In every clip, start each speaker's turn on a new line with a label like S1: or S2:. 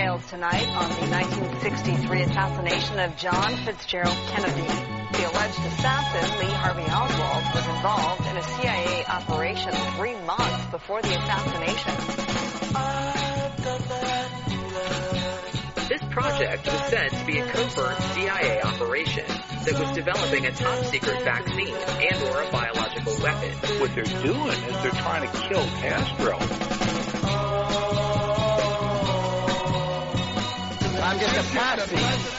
S1: details tonight on the 1963 assassination of John Fitzgerald Kennedy. The alleged assassin, Lee Harvey Oswald, was involved in a CIA operation 3 months before the assassination.
S2: This project was said to be a covert CIA operation that was developing a top-secret vaccine and/or a biological weapon.
S3: What they're doing is they're trying to kill Castro.
S4: I'm just a patsy.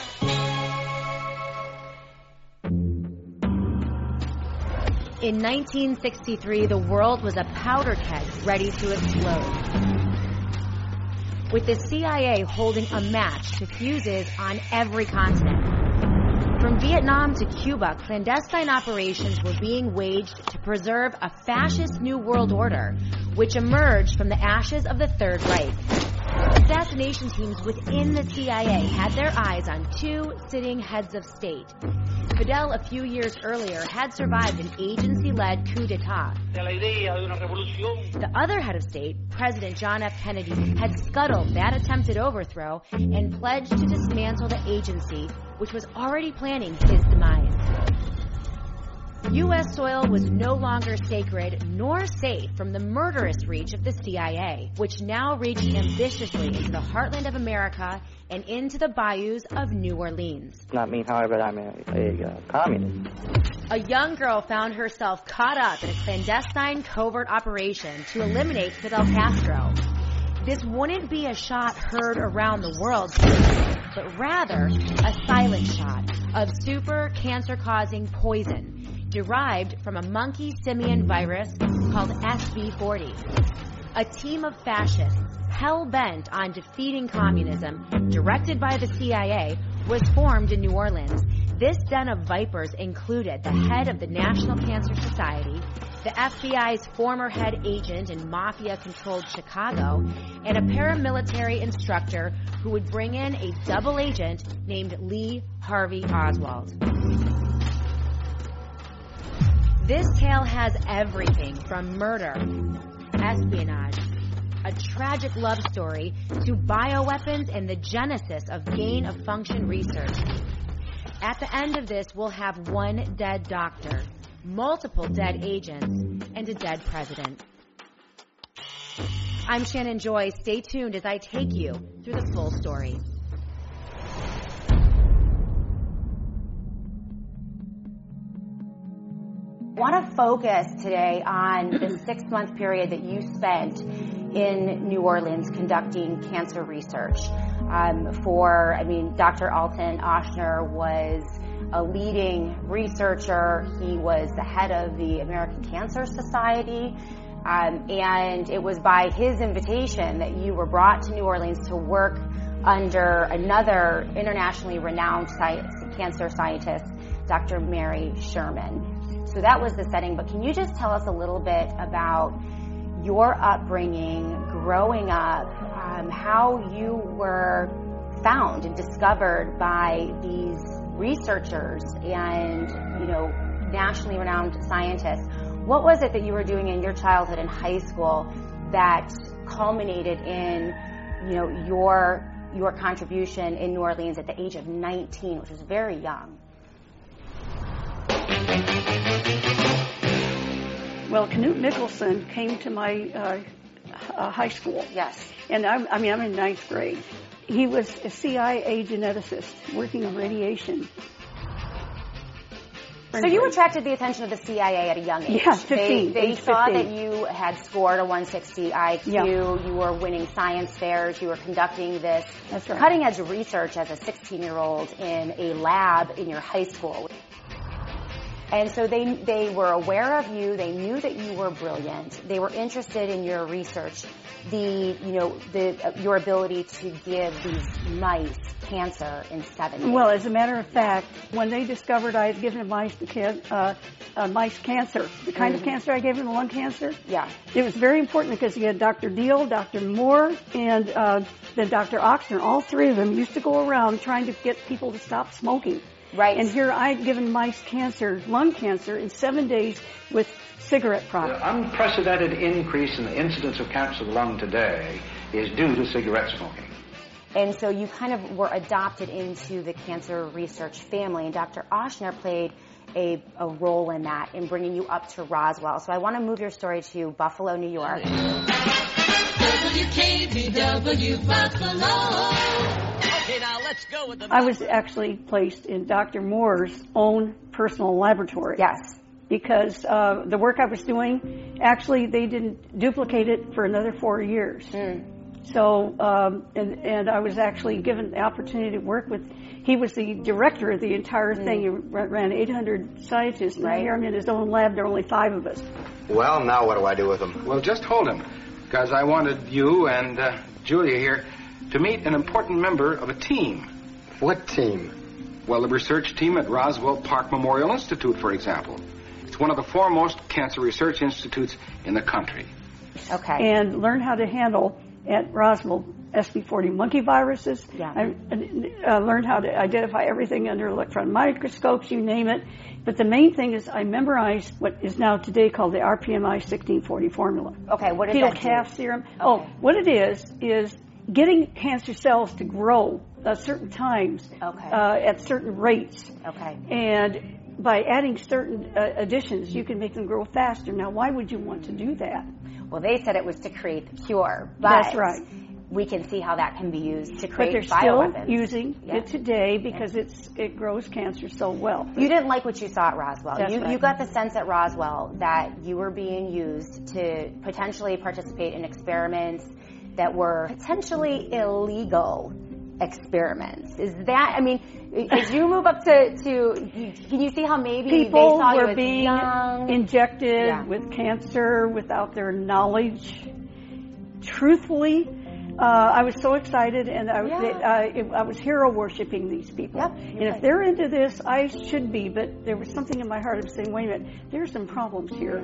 S5: In 1963, the world was a powder keg ready to explode, with the CIA holding a match to fuses on every continent. From Vietnam to Cuba, clandestine operations were being waged to preserve a fascist new world order, which emerged from the ashes of the Third Reich. Assassination teams within the CIA had their eyes on 2 sitting heads of state. Fidel, a few years earlier, had survived an agency-led coup d'etat. The other head of state, President John F. Kennedy, had scuttled that attempted overthrow and pledged to dismantle the agency, which was already planning his demise. U.S. soil was no longer sacred nor safe from the murderous reach of the CIA, which now reached ambitiously into the heartland of America and into the bayous of New Orleans.
S6: Not me, however, I'm a communist.
S5: A young girl found herself caught up in a clandestine covert operation to eliminate Fidel Castro. This wouldn't be a shot heard around the world, but rather a silent shot of super cancer-causing poison derived from a monkey simian virus called SV40. A team of fascists hell-bent on defeating communism, directed by the CIA, was formed in New Orleans. This den of vipers included the head of the National Cancer Society, the FBI's former head agent in mafia-controlled Chicago, and a paramilitary instructor who would bring in a double agent named Lee Harvey Oswald. This tale has everything from murder, espionage, a tragic love story, to bioweapons and the genesis of gain-of-function research. At the end of this, we'll have 1 dead doctor, multiple dead agents, and a dead president. I'm Shannon Joy. Stay tuned as I take you through the full story. I want to focus today on the 6-month period that you spent in New Orleans conducting cancer research. Dr. Alton Ochsner was a leading researcher. He was the head of the American Cancer Society. And it was by his invitation that you were brought to New Orleans to work under another internationally renowned cancer scientist, Dr. Mary Sherman. So that was the setting, but can you just tell us a little bit about your upbringing, growing up, how you were found and discovered by these researchers and, nationally renowned scientists? What was it that you were doing in your childhood and high school that culminated in, your contribution in New Orleans at the age of 19, which was very young?
S7: Well, Knute Nicholson came to my high school.
S5: Yes.
S7: And I'm in 9th grade. He was a CIA geneticist working on radiation.
S5: So you attracted the attention of the CIA at a young age.
S7: Yeah, 15.
S5: They saw
S7: 15.
S5: that you had scored a 160 IQ.
S7: Yeah.
S5: You were winning science fairs. You were conducting this
S7: That's right.
S5: cutting-edge research as a 16-year-old in a lab in your high school. And so they were aware of you. They knew that you were brilliant. They were interested in your research, your ability to give these mice cancer in 7 days.
S7: Well, as a matter of fact, when they discovered I had given mice cancer, the kind of cancer I gave them, lung cancer,
S5: yeah,
S7: it was very important because you had Dr. Deal, Dr. Moore, and then Dr. Ochsner. All 3 of them used to go around trying to get people to stop smoking.
S5: Right.
S7: And here I'd given mice cancer, lung cancer, in 7 days with cigarette products.
S8: The unprecedented increase in the incidence of cancer of the lung today is due to cigarette smoking.
S5: And so you kind of were adopted into the cancer research family, and Dr. Ochsner played a role in that, in bringing you up to Roswell. So I want to move your story to Buffalo, New York.
S8: WKBW Buffalo. Okay, now let's go with the...
S7: I was actually placed in Dr. Moore's own personal laboratory.
S5: Yes.
S7: Because the work I was doing, actually, they didn't duplicate it for another 4 years. So, and I was actually given the opportunity to work with, he was the director of the entire thing. He ran 800 scientists. And here I'm in his own lab. There are only 5 of us.
S9: Well, now what do I do with him?
S10: Well, just hold him, because I wanted you and Julia here to meet an important member of a team.
S9: What team?
S10: Well, the research team at Roswell Park Memorial Institute, for example. It's one of the foremost cancer research institutes in the country.
S5: Okay.
S7: And learn how to handle at Roswell SV40 monkey viruses.
S5: Yeah.
S7: I learned how to identify everything under electron microscopes, you name it. But the main thing is I memorized what is now today called the RPMI 1640 formula.
S5: Okay, what is
S7: fetal
S5: that?
S7: calf serum.
S5: Okay.
S7: Oh, what it is getting cancer cells to grow at certain times, at certain rates.
S5: Okay.
S7: And by adding certain additions, you can make them grow faster. Now, why would you want to do that?
S5: Well, they said it was to create the cure, but
S7: that's right.
S5: We can see how that can be used to create bioweapons.
S7: But they're still using it today because it grows cancer so well.
S5: You didn't like what you saw at Roswell.
S7: That's right.
S5: You got the sense at Roswell that you were being used to potentially participate in experiments that were potentially illegal experiments. Is that, I mean, as you move up to can you see how maybe
S7: people
S5: they saw
S7: were
S5: you as
S7: being
S5: young?
S7: injected with cancer without their knowledge? Truthfully, I was so excited, and I was hero worshiping these people.
S5: Yep,
S7: and if they're into this, I should be. But there was something in my heart of saying, "Wait a minute, there's some problems here."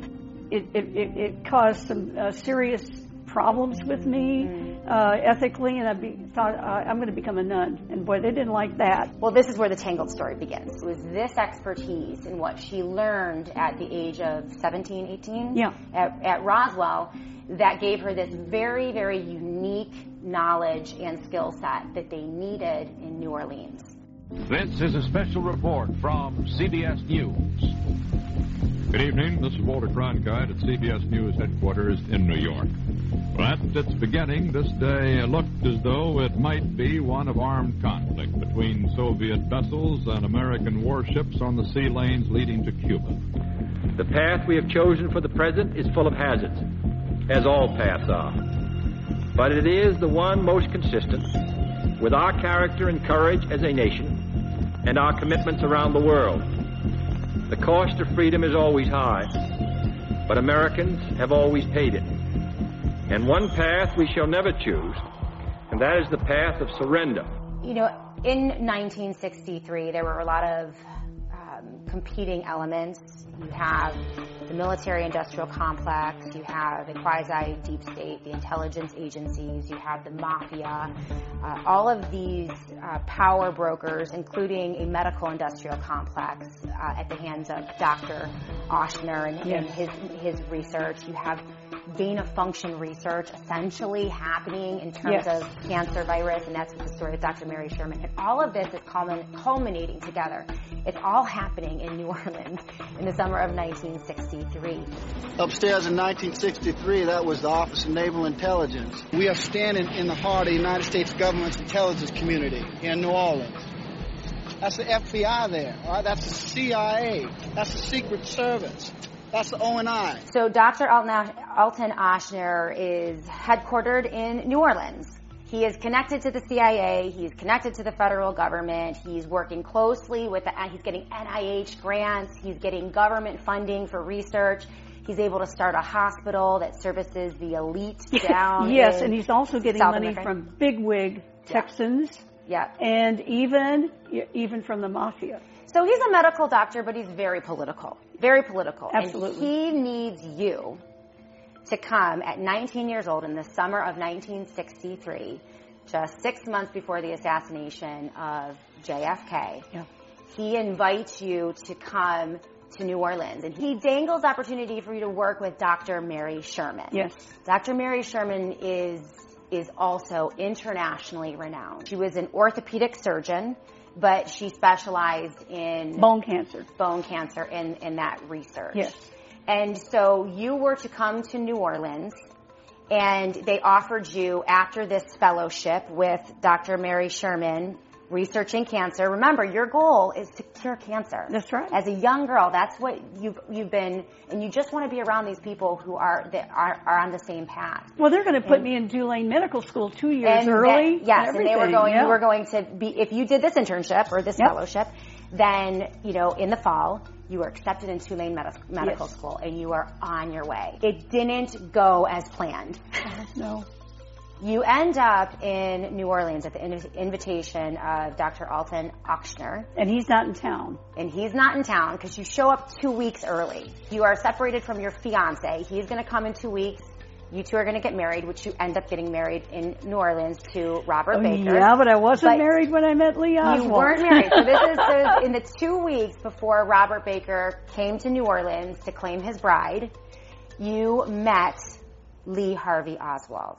S7: It caused some serious problems with me ethically, and I thought I'm going to become a nun. And boy, they didn't like that.
S5: Well, this is where the Tangled story begins. It was this expertise and what she learned at the age of 17, 18 at Roswell that gave her this very, very unique knowledge and skill set that they needed in New Orleans.
S11: This is a special report from CBS News. Good evening. This is Walter Cronkite at CBS News headquarters in New York. Well, at its beginning, this day looked as though it might be one of armed conflict between Soviet vessels and American warships on the sea lanes leading to Cuba.
S12: The path we have chosen for the present is full of hazards, as all paths are. But it is the one most consistent with our character and courage as a nation and our commitments around the world. The cost of freedom is always high, but Americans have always paid it. And one path we shall never choose, and that is the path of surrender.
S5: You know, in 1963, there were a lot of competing elements. You have the military-industrial complex, you have the quasi-deep state, the intelligence agencies, you have the mafia, all of these power brokers, including a medical-industrial complex at the hands of Dr. Ochsner and his research. You have gain-of-function research essentially happening in terms of cancer virus, and that's the story of Dr. Mary Sherman. And all of this is culminating together. It's all happening in New Orleans in the summer of 1963.
S4: Upstairs in 1963, that was the Office of Naval Intelligence. We are standing in the heart of the United States government's intelligence community here in New Orleans. That's the FBI there, all right? That's the CIA. That's the Secret Service. That's the ONI.
S5: So Dr. Alton Ochsner is headquartered in New Orleans. He is connected to the CIA. He's connected to the federal government. He's working closely with he's getting NIH grants. He's getting government funding for research. He's able to start a hospital that services the elite down
S7: Yes, and he's also getting
S5: South
S7: money
S5: America.
S7: from bigwig Texans.
S5: Yeah.
S7: And even from the mafia.
S5: So he's a medical doctor, but he's very political. Very political.
S7: Absolutely.
S5: And he needs you to come at 19 years old in the summer of 1963, just 6 months before the assassination of JFK.
S7: Yeah.
S5: He invites you to come to New Orleans, and he dangles opportunity for you to work with Dr. Mary Sherman.
S7: Yes.
S5: Dr. Mary Sherman is is also internationally renowned. She was an orthopedic surgeon, but she specialized in
S7: bone cancer
S5: in that research.
S7: Yes.
S5: And so you were to come to New Orleans, and they offered you, after this fellowship with Dr. Mary Sherman, researching cancer. Remember, your goal is to cure cancer.
S7: That's right.
S5: As a young girl, that's what you've been, and you just want to be around these people who are on the same path.
S7: Well, they're going to put me in Tulane Medical School 2 years early.
S5: And they were going. You were going to be, if you did this internship or this fellowship, then in the fall you were accepted in Tulane Medical School, and you are on your way. It didn't go as planned.
S7: No.
S5: You end up in New Orleans at the invitation of Dr. Alton Ochsner.
S7: And he's not in town.
S5: And he's not in town because you show up 2 weeks early. You are separated from your fiancé. He's going to come in 2 weeks. You two are going to get married, which you end up getting married in New Orleans to Robert Baker.
S7: Yeah, but I wasn't married when I met Lee Oswald.
S5: You weren't married. So this is in the 2 weeks before Robert Baker came to New Orleans to claim his bride. You met Lee Harvey Oswald.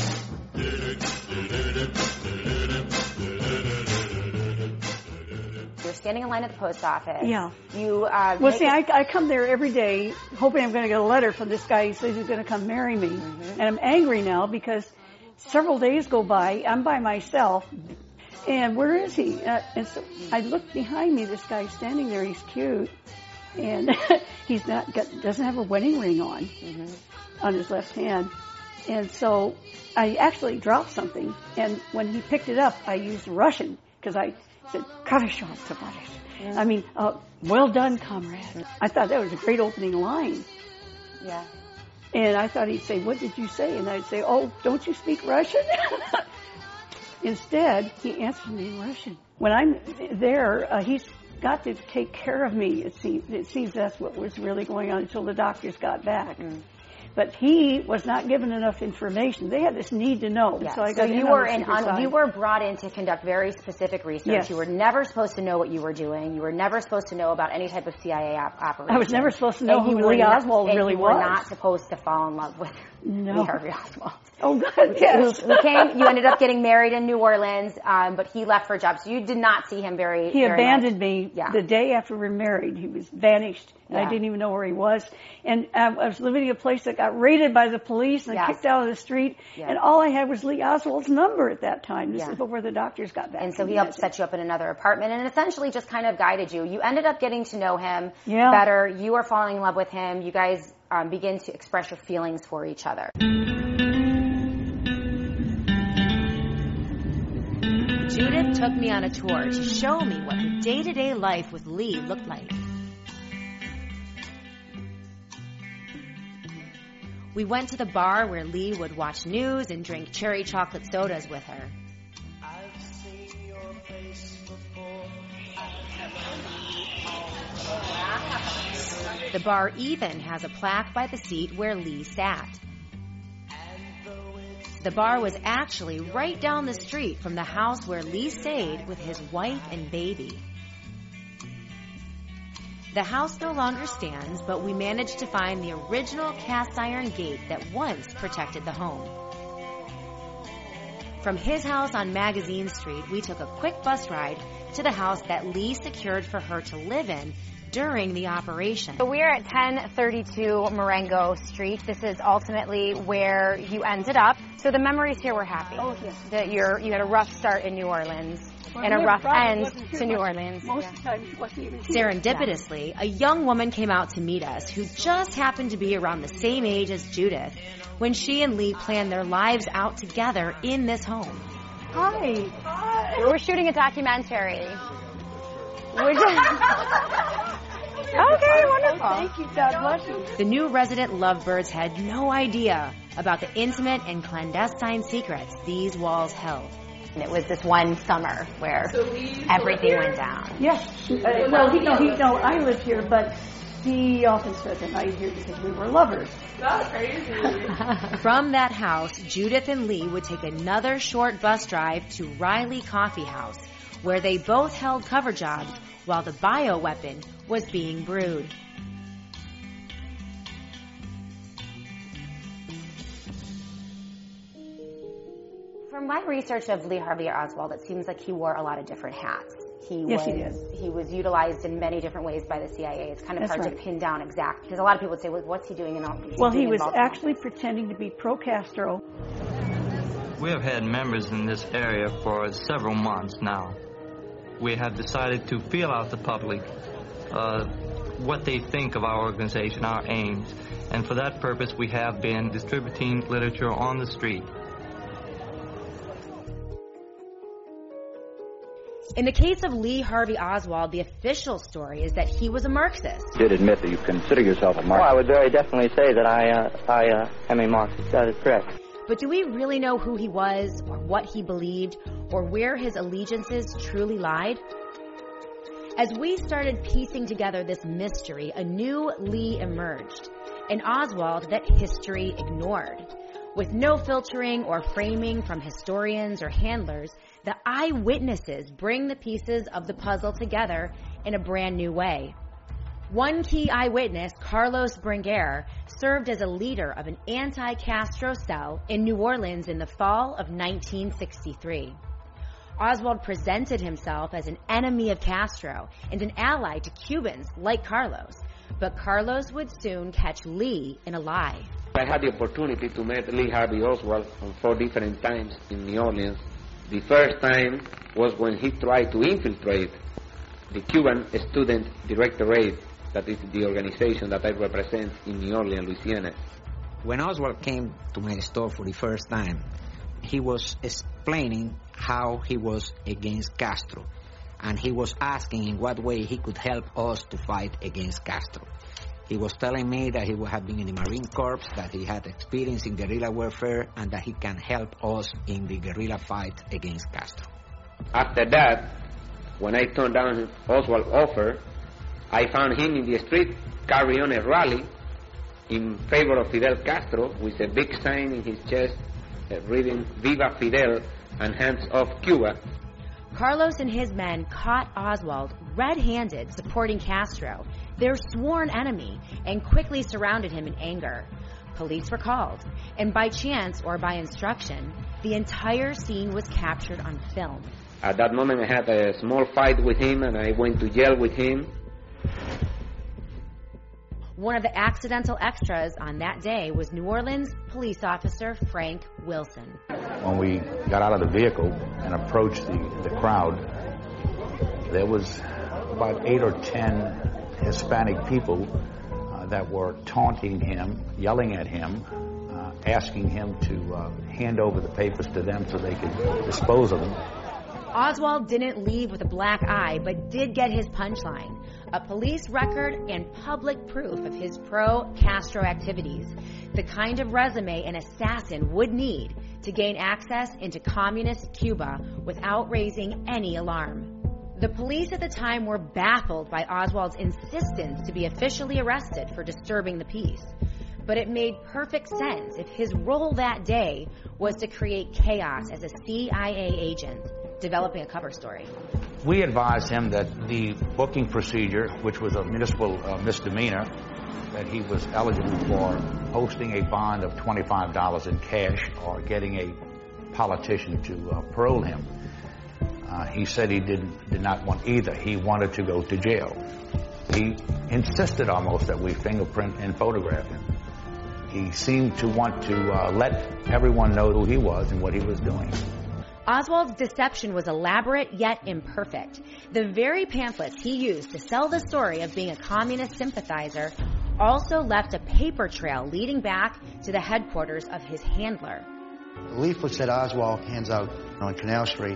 S5: You're standing in line at the post office.
S7: Yeah.
S5: You.
S7: I come there every day hoping I'm going to get a letter from this guy who says he's going to come marry me. Mm-hmm. And I'm angry now because several days go by. I'm by myself. And where is he? And so I look behind me. This guy's standing there. He's cute. And he's doesn't have a wedding ring on on his left hand. And so I actually dropped something, and when he picked it up, I used Russian, because I said, "Karashov, tоварищ." I mean, well done, comrade. I thought that was a great opening line.
S5: Yeah.
S7: And I thought he'd say, "What did you say?" And I'd say, "Oh, don't you speak Russian?" Instead, he answered me in Russian. When I'm there, he's got to take care of me, it seems that's what was really going on until the doctors got back. But he was not given enough information. They had this need to know.
S5: Yes.
S7: So I got
S5: you were brought in to conduct very specific research.
S7: Yes.
S5: You were never supposed to know what you were doing. You were never supposed to know about any type of CIA operation.
S7: I was never supposed to know who Lee Oswald really was.
S5: You were not supposed to fall in love with Lee Harvey Oswald.
S7: Oh, God, yes.
S5: Who came, you ended up getting married in New Orleans, but he left for a job. So you did not see him
S7: He abandoned me the day after we were married. He was vanished. And I didn't even know where he was. And I was living in a place that got raided by the police and kicked out of the street. And all I had was Lee Oswald's number at that time. This is before the doctors got back.
S5: And so he helped set you up in another apartment and essentially just kind of guided you. You ended up getting to know him better. You are falling in love with him. You guys begin to express your feelings for each other.
S13: Judith took me on a tour to show me what her day-to-day life with Lee looked like. We went to the bar where Lee would watch news and drink cherry chocolate sodas with her. The bar even has a plaque by the seat where Lee sat. The bar was actually right down the street from the house where Lee stayed with his wife and baby. The house no longer stands, but we managed to find the original cast iron gate that once protected the home. From his house on Magazine Street, we took a quick bus ride to the house that Lee secured for her to live in during the operation.
S5: So we are at 1032 Marengo Street. This is ultimately where you ended up. So the memories here were happy.
S7: Oh, yes.
S5: That you had a rough start in New Orleans. And a rough end to New Orleans.
S7: Most of the time she wasn't even here.
S13: Serendipitously, a young woman came out to meet us who just happened to be around the same age as Judith when she and Lee planned their lives out together in this home.
S7: Hi.
S5: We're shooting a documentary. Okay, wonderful.
S7: Thank you, God bless you.
S13: The new resident lovebirds had no idea about the intimate and clandestine secrets these walls held.
S5: And it was this one summer where everything went down.
S7: Yes. I lived here, but he often spent the night here because we were lovers.
S14: That's crazy.
S13: From that house, Judith and Lee would take another short bus drive to Riley Coffee House, where they both held cover jobs while the bioweapon was being brewed.
S5: From my research of Lee Harvey Oswald, it seems like he wore a lot of different hats. He was utilized in many different ways by the CIA. It's kind of hard to pin down exact, because a lot of people would say, well, what's he doing in all these?
S7: Well, he was actually pretending to be pro-Castro.
S14: We have had members in this area for several months now. We have decided to feel out the public what they think of our organization, our aims, and for that purpose we have been distributing literature on the street.
S13: In the case of Lee Harvey Oswald, the official story is that he was a Marxist.
S6: You did admit that you consider yourself a Marxist. Well, I would very definitely say that I am a Marxist. That is correct.
S13: But do we really know who he was, or what he believed, or where his allegiances truly lied? As we started piecing together this mystery, a new Lee emerged, an Oswald that history ignored. With no filtering or framing from historians or handlers, the eyewitnesses bring the pieces of the puzzle together in a brand new way. One key eyewitness, Carlos Bringuer, served as a leader of an anti-Castro cell in New Orleans in the fall of 1963. Oswald presented himself as an enemy of Castro and an ally to Cubans like Carlos, but Carlos would soon catch Lee in a lie.
S15: I had the opportunity to meet Lee Harvey Oswald on 4 different times in New Orleans. The first time was when he tried to infiltrate the Cuban Student Directorate, that is the organization that I represent in New Orleans, Louisiana.
S16: When Oswald came to my store for the first time, he was explaining how he was against Castro, and he was asking in what way he could help us to fight against Castro. He was telling me that he had been in the Marine Corps, that he had experience in guerrilla warfare, and that he can help us in the guerrilla fight against Castro.
S15: After that, when I turned down Oswald's offer, I found him in the street carrying on a rally in favor of Fidel Castro with a big sign in his chest reading Viva Fidel and Hands Off Cuba.
S13: Carlos and his men caught Oswald red-handed supporting Castro, their sworn enemy, and quickly surrounded him in anger. Police were called, and by chance or by instruction, the entire scene was captured on film.
S15: At that moment, I had a small fight with him, and I went to jail with him.
S13: One of the accidental extras on that day was New Orleans police officer Frank Wilson.
S3: When we got out of the vehicle and approached the crowd, there was about 8 or 10 Hispanic people that were taunting him, yelling at him, asking him to hand over the papers to them so they could dispose of them.
S13: Oswald didn't leave with a black eye, but did get his punchline, a police record and public proof of his pro-Castro activities, the kind of resume an assassin would need to gain access into communist Cuba without raising any alarm. The police at the time were baffled by Oswald's insistence to be officially arrested for disturbing the peace. But it made perfect sense if his role that day was to create chaos as a CIA agent, developing a cover story.
S3: We advised him that the booking procedure, which was a municipal misdemeanor, that he was eligible for posting a bond of $25 in cash or getting a politician to parole him. He said he did not want either. He wanted to go to jail. He insisted almost that we fingerprint and photograph him. He seemed to want to let everyone know who he was and what he was doing.
S13: Oswald's deception was elaborate yet imperfect. The very pamphlets he used to sell the story of being a communist sympathizer also left a paper trail leading back to the headquarters of his handler.
S4: The leaflets that Oswald hands out on Canal Street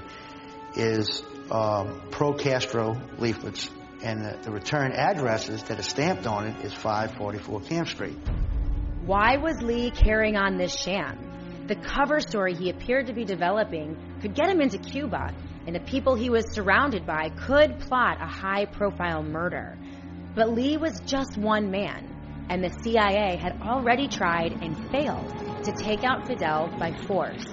S4: is pro-Castro leaflets, and the return addresses that are stamped on it is 544 Camp Street.
S13: Why was Lee carrying on this sham? The cover story he appeared to be developing could get him into Cuba, and the people he was surrounded by could plot a high-profile murder. But Lee was just one man, and the CIA had already tried and failed to take out Fidel by force.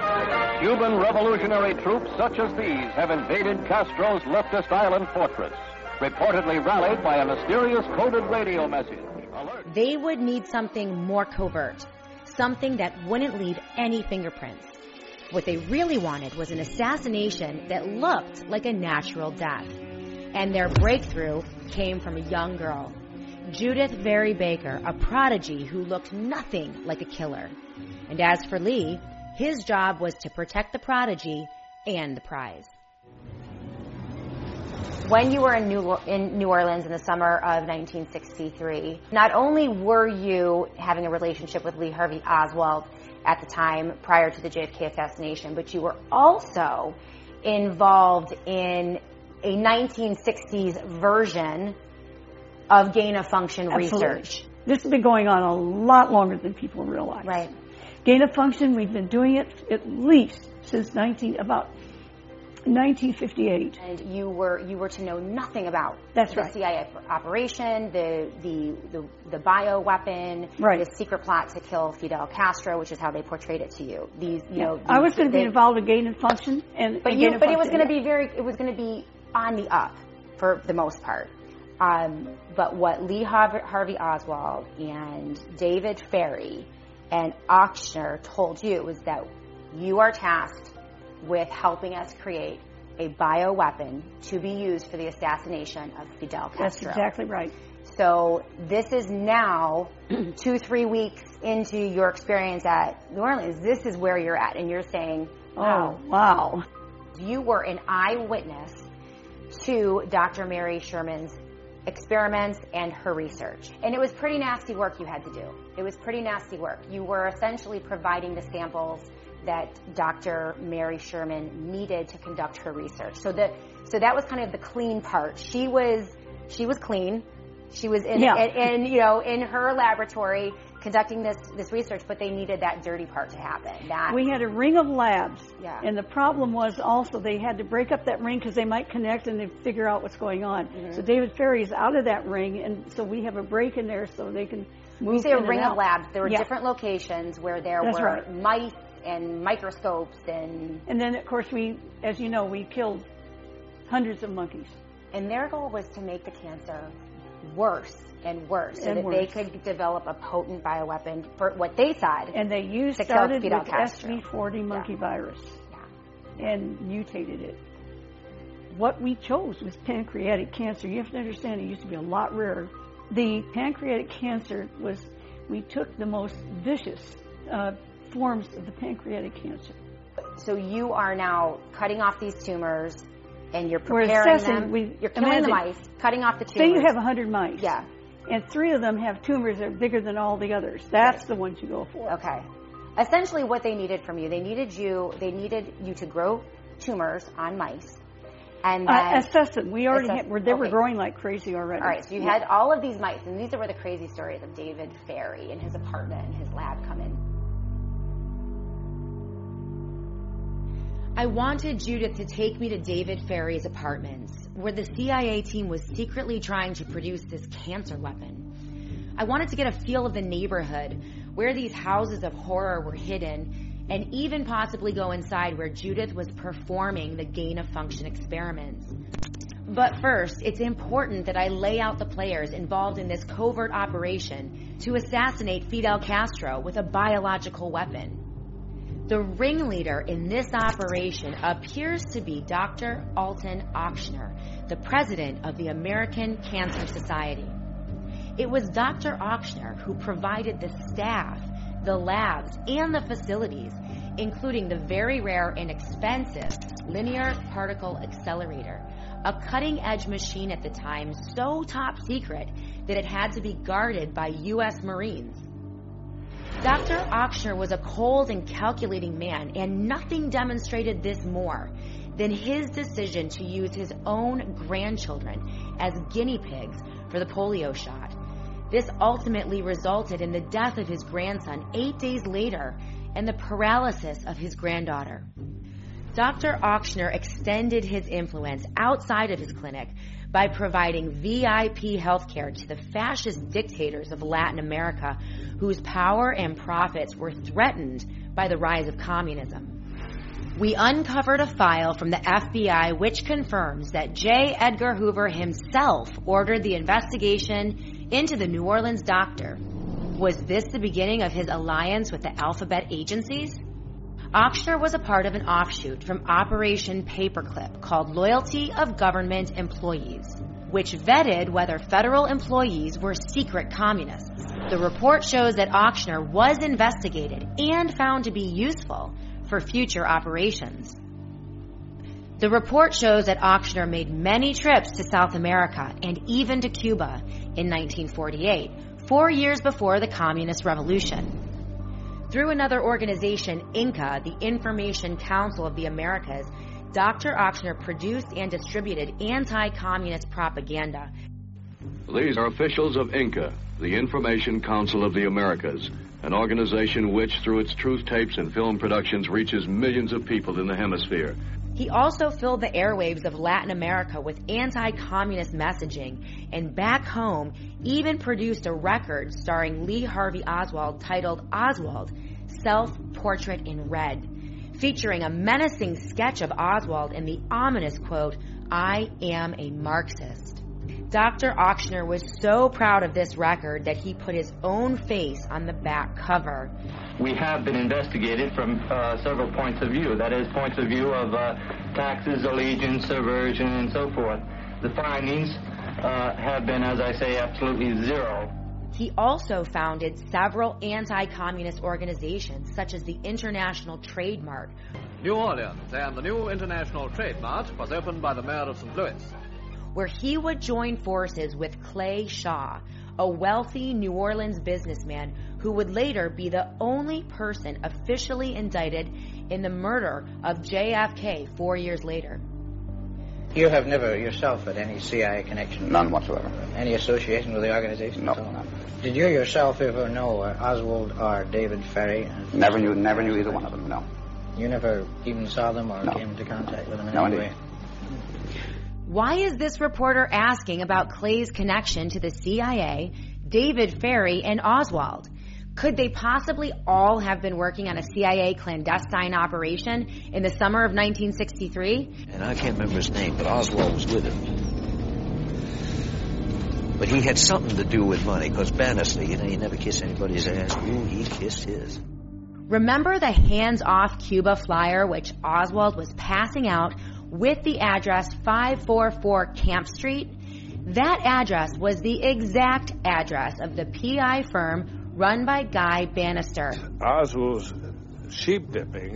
S17: Cuban revolutionary troops such as these have invaded Castro's leftist island fortress, reportedly rallied by a mysterious coded radio message. Alert.
S13: They would need something more covert, something that wouldn't leave any fingerprints. What they really wanted was an assassination that looked like a natural death. And their breakthrough came from a young girl, Judith Vary Baker, a prodigy who looked nothing like a killer. And as for Lee, his job was to protect the prodigy and the prize. When you were in New Orleans in the summer of 1963, not only were you having a relationship with Lee Harvey Oswald at the time prior to the JFK assassination, but you were also involved in a 1960s version of gain-of-function research.
S7: This has been going on a lot longer than people realize.
S13: Right.
S7: Gain-of-function, we've been doing it at least since about 1958.
S13: And you were to know nothing about
S7: That's
S13: the
S7: right.
S13: CIA operation, the bioweapon,
S7: right.
S13: the secret plot to kill Fidel Castro, which is how they portrayed it to you.
S7: I was going to be involved in gain-of-function, but
S13: it was going to be on the up for the most part. But what Lee Harvey Oswald and David Ferrie and Ochsner told you was that you are tasked with helping us create a bioweapon to be used for the assassination of Fidel Castro.
S7: That's exactly right.
S13: So this is now 2-3 weeks into your experience at New Orleans. This is where you're at, and you're saying, wow.
S7: Oh, wow.
S13: You were an eyewitness to Dr. Mary Sherman's experiments and her research. And it was pretty nasty work you had to do. It was pretty nasty work. You were essentially providing the samples that Dr. Mary Sherman needed to conduct her research. So that was kind of the clean part. She was clean. She was in her laboratory conducting this research, but they needed that dirty part to happen.
S7: We had a ring of labs,
S13: yeah.
S7: And the problem was also they had to break up that ring because they might connect and they'd figure out what's going on. Mm-hmm. So David Ferrie is out of that ring, and so we have a break in there so they can move.
S13: You say a ring of labs. There were different locations where there
S7: That's
S13: were
S7: right.
S13: mice and microscopes and
S7: then, of course, we killed hundreds of monkeys.
S13: And their goal was to make the cancer worse and worse so that they could develop a potent bioweapon for what they said.
S7: And they started with SV40 monkey virus and mutated it. What we chose was pancreatic cancer. You have to understand it used to be a lot rarer. The pancreatic cancer we took the most vicious forms of the pancreatic cancer.
S13: So you are now cutting off these tumors and you're preparing them. You're killing the mice, cutting off the tumors.
S7: Say you have 100 mice.
S13: Yeah.
S7: And 3 of them have tumors that are bigger than all the others. That's the ones you go for.
S13: Okay. Essentially what they needed from you, they needed you to grow tumors on mice. And then
S7: assess them. We already they were growing like crazy already.
S13: All right, so you had all of these mice, and these are where the crazy stories of David Ferrie and his apartment and his lab come in. I wanted Judith to take me to David Ferrie's apartments, where the CIA team was secretly trying to produce this cancer weapon. I wanted to get a feel of the neighborhood, where these houses of horror were hidden, and even possibly go inside where Judith was performing the gain-of-function experiments. But first, it's important that I lay out the players involved in this covert operation to assassinate Fidel Castro with a biological weapon. The ringleader in this operation appears to be Dr. Alton Ochsner, the president of the American Cancer Society. It was Dr. Ochsner who provided the staff, the labs, and the facilities, including the very rare and expensive linear particle accelerator, a cutting-edge machine at the time so top secret that it had to be guarded by U.S. Marines. Dr. Ochsner was a cold and calculating man, and nothing demonstrated this more than his decision to use his own grandchildren as guinea pigs for the polio shot. This ultimately resulted in the death of his grandson 8 days later and the paralysis of his granddaughter. Dr. Ochsner extended his influence outside of his clinic by providing VIP healthcare to the fascist dictators of Latin America, whose power and profits were threatened by the rise of communism. We uncovered a file from the FBI which confirms that J. Edgar Hoover himself ordered the investigation into the New Orleans doctor. Was this the beginning of his alliance with the alphabet agencies? Ochsner was a part of an offshoot from Operation Paperclip called Loyalty of Government Employees, which vetted whether federal employees were secret communists. The report shows that Ochsner was investigated and found to be useful for future operations. The report shows that Ochsner made many trips to South America and even to Cuba in 1948, 4 years before the Communist Revolution. Through another organization, INCA, the Information Council of the Americas, Dr. Ochsner produced and distributed anti-communist propaganda.
S18: These are officials of INCA, the Information Council of the Americas, an organization which, through its truth tapes and film productions, reaches millions of people in the hemisphere.
S13: He also filled the airwaves of Latin America with anti-communist messaging, and back home even produced a record starring Lee Harvey Oswald titled Oswald, Self-Portrait in Red, featuring a menacing sketch of Oswald and the ominous quote, "I am a Marxist." Dr. Ochsner was so proud of this record that he put his own face on the back cover.
S14: We have been investigated from several points of view. That is, points of view of taxes, allegiance, subversion, and so forth. The findings have been, as I say, absolutely zero.
S13: He also founded several anti-communist organizations, such as the International Trade Mart.
S19: New Orleans and the new International Trade Mart was opened by the mayor of St. Louis,
S13: where he would join forces with Clay Shaw, a wealthy New Orleans businessman who would later be the only person officially indicted in the murder of JFK 4 years later.
S20: You have never yourself had any CIA connection?
S9: None whatsoever.
S20: Any association with the organization?
S9: No,
S20: at all?
S9: none.
S20: Did you yourself ever know Oswald or David Ferry?
S9: Never knew either one of them, no.
S20: You never even saw them or
S9: No.
S20: came into contact with them in
S9: No,
S20: any
S9: indeed.
S20: way?
S13: Why is this reporter asking about Clay's connection to the CIA, David Ferry, and Oswald? Could they possibly all have been working on a CIA clandestine operation in the summer of 1963?
S21: And I can't remember his name, but Oswald was with him. But he had something to do with money, because Bannister, you never kiss anybody's ass. Ooh, he kissed his.
S13: Remember the hands-off Cuba flyer which Oswald was passing out with the address 544 Camp Street? That address was the exact address of the PI firm run by Guy Bannister.
S22: Oswald's sheep dipping,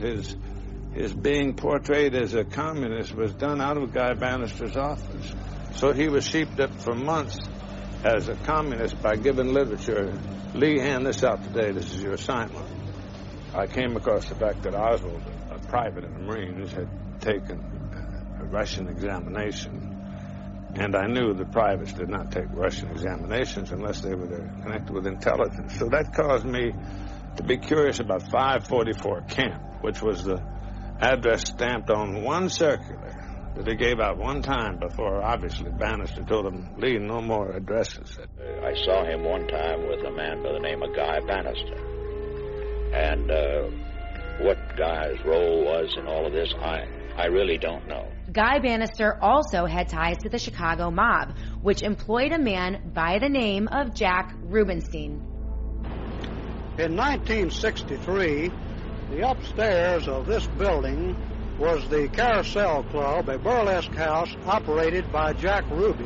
S22: his being portrayed as a communist was done out of Guy Bannister's office. So he was sheep dipped for months as a communist by given literature. Lee, hand this out today. This is your assignment. I came across the fact that Oswald, a private in the Marines, had taken a Russian examination. And I knew the privates did not take Russian examinations unless they were connected with intelligence. So that caused me to be curious about 544 Camp, which was the address stamped on one circular that he gave out one time before, obviously, Bannister told him, Lee, no more addresses.
S23: I saw him one time with a man by the name of Guy Bannister. And what Guy's role was in all of this, I really don't know.
S13: Guy Bannister also had ties to the Chicago mob, which employed a man by the name of Jack Rubenstein.
S4: In 1963, the upstairs of this building was the Carousel Club, a burlesque house operated by Jack Ruby,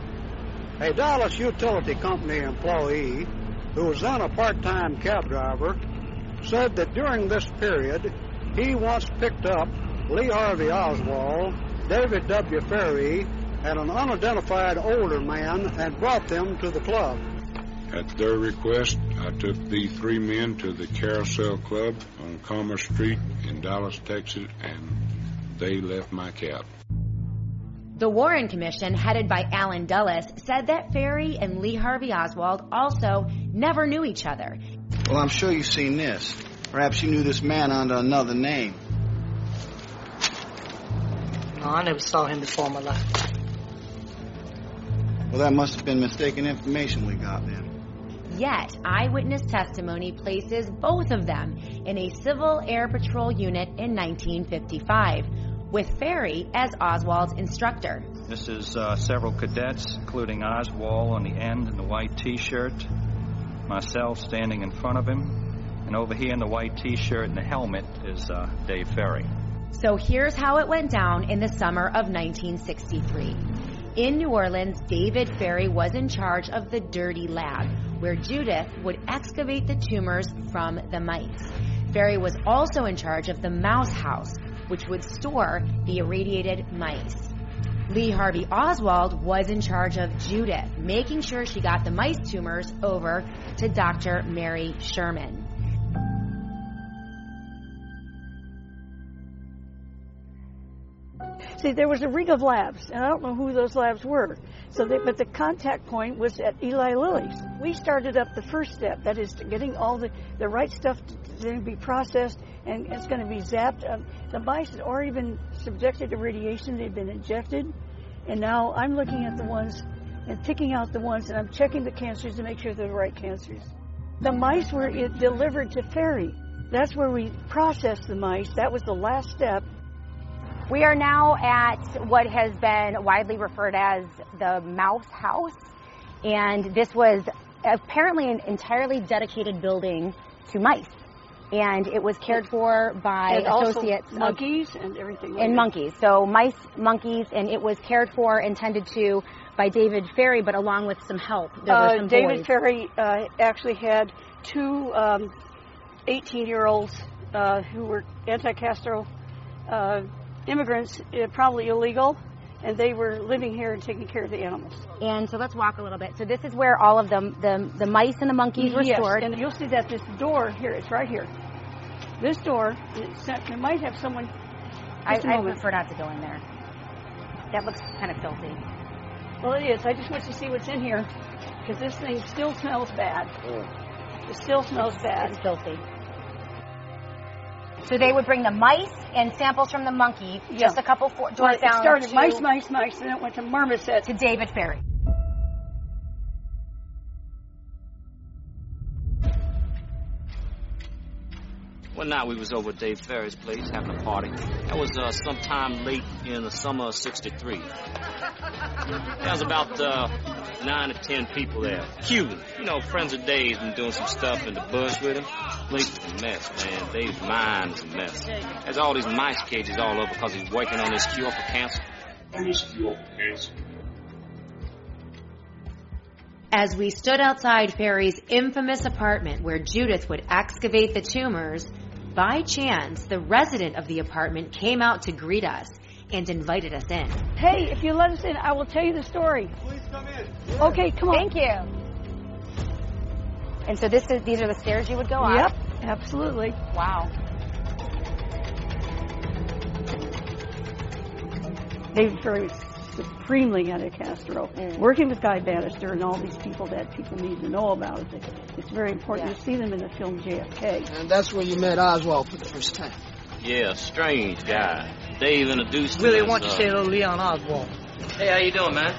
S4: a Dallas Utility Company employee who was then a part-time cab driver, said that during this period, he once picked up Lee Harvey Oswald, David W. Ferry, and an unidentified older man and brought them to the club.
S24: At their request, I took the three men to the Carousel Club on Commerce Street in Dallas, Texas, and they left my cab.
S13: The Warren Commission, headed by Allen Dulles, said that Ferry and Lee Harvey Oswald also never knew each other.
S4: Well, I'm sure you've seen this. Perhaps you knew this man under another name.
S25: No, I never saw him before in my life.
S4: Well, that must have been mistaken information we got then.
S13: Yet, eyewitness testimony places both of them in a Civil Air Patrol unit in 1955, with Ferry as Oswald's instructor.
S26: This is several cadets, including Oswald on the end in the white T-shirt, myself standing in front of him, And over here in the white T-shirt and the helmet is Dave Ferry.
S13: So here's how it went down in the summer of 1963. In New Orleans, David Ferry was in charge of the dirty lab, where Judith would excavate the tumors from the mice. Ferry was also in charge of the mouse house, which would store the irradiated mice. Lee Harvey Oswald was in charge of Judith, making sure she got the mice tumors over to Dr. Mary Sherman.
S7: See, there was a ring of labs, and I don't know who those labs were. But the contact point was at Eli Lilly's. We started up the first step, that is getting all the right stuff to be processed, and it's going to be zapped. The mice had already been subjected to radiation. They'd been injected, and now I'm looking at the ones and picking out the ones, and I'm checking the cancers to make sure they're the right cancers. The mice were delivered to Ferry. That's where we processed the mice. That was the last step.
S5: We are now at what has been widely referred as the mouse house, and this was apparently an entirely dedicated building to mice, and it was cared for by associates.
S7: Also monkeys and everything.
S5: And monkeys, so mice, monkeys, and it was cared for and tended to by David Ferry, but along with some help. There were some
S7: David
S5: boys.
S7: Ferry actually had two 18-year-olds who were anti-Castro immigrants, probably illegal, and they were living here and taking care of the animals.
S5: And so let's walk a little bit. So this is where all of the mice and the monkeys were stored.
S7: And you'll see that this door here, it's right here. This door, it might have someone.
S5: I prefer not to go in there. That looks kind of filthy.
S7: Well, it is. I just want you to see what's in here, because this thing still smells bad. It still smells bad.
S5: It's filthy. So they would bring the mice and samples from the monkey, just a couple doors down.
S7: It started mice, and then it went to marmoset.
S5: To David Ferry.
S1: One night we was over at Dave Ferry's place having a party. That was sometime late in the summer of '63. There was about 9 to 10 people there. Cubans, friends of Dave's, been doing some stuff in the bush with him. Place is a mess, man. Dave's mind is a mess. There's all these mice cages all over because he's working on this cure for cancer.
S13: As we stood outside Ferry's infamous apartment where Judith would excavate the tumors, by chance, the resident of the apartment came out to greet us and invited us in.
S7: Hey, if you let us in, I will tell you the story.
S2: Please come in.
S7: Okay, come on.
S5: Thank you. And so these are the stairs you would go up?
S7: Yep, absolutely.
S5: Wow.
S7: David Ferry was supremely anti-Castro, working with Guy Bannister and all these people that people need to know about. It's very important to see them in the film JFK.
S2: And that's where you met Oswald for the first time.
S1: Yeah, strange guy. Dave introduced me.
S25: Willie, why don't you say hello to Leon Oswald?
S1: Hey, how you doing, man?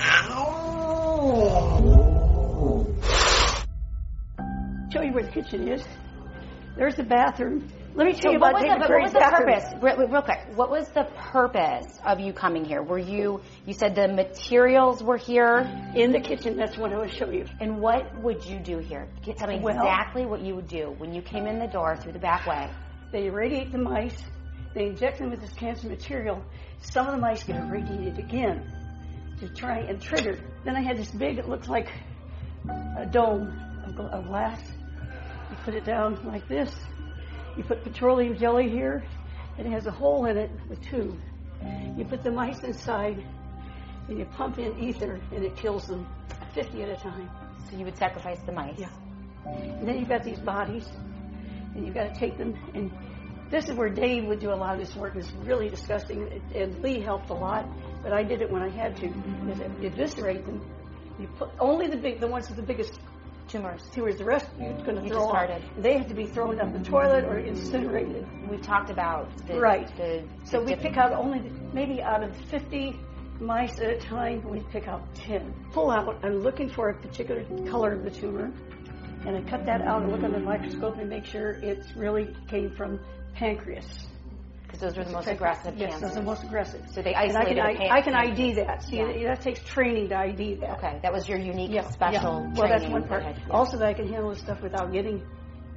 S7: Show you where the kitchen is. There's the bathroom. Let me tell
S5: So
S7: you
S5: what
S7: about
S5: was
S7: David
S5: the
S7: Ferry's bathroom.
S5: purpose? Real quick, what was the purpose of you coming here? You said the materials were here?
S7: In the kitchen, that's what I would show you.
S5: And what would you do here? Tell me exactly what you would do when you came in the door through the back way.
S7: They irradiate the mice. They inject them with this cancer material. Some of the mice get irradiated again to try and trigger. Then I had this big, it looked like a dome of glass. You put it down like this. You put petroleum jelly here. It has a hole in it, a tube. You put the mice inside, and you pump in ether, and it kills them 50 at a time.
S5: So you would sacrifice the mice?
S7: Yeah. And then you've got these bodies, and you've got to take them. And this is where Dave would do a lot of this work. It's really disgusting, and Lee helped a lot, but I did it when I had to. You eviscerate them. You put only the ones with the biggest tumors. The rest you're going to throw out. They have to be thrown up the toilet or incinerated.
S5: We've talked about
S7: So we pick out only maybe out of 50 mice at a time. We pick out 10. Pull out. I'm looking for a particular color of the tumor, and I cut that out and look under the microscope and make sure it really came from pancreas.
S5: Because those are the most aggressive cancers.
S7: Yes, those are the most aggressive.
S5: So they isolated
S7: I can ID that. See, that takes training to ID that.
S5: Okay, that was your unique, special training.
S7: Well, that's one part. Also, that I can handle this stuff without getting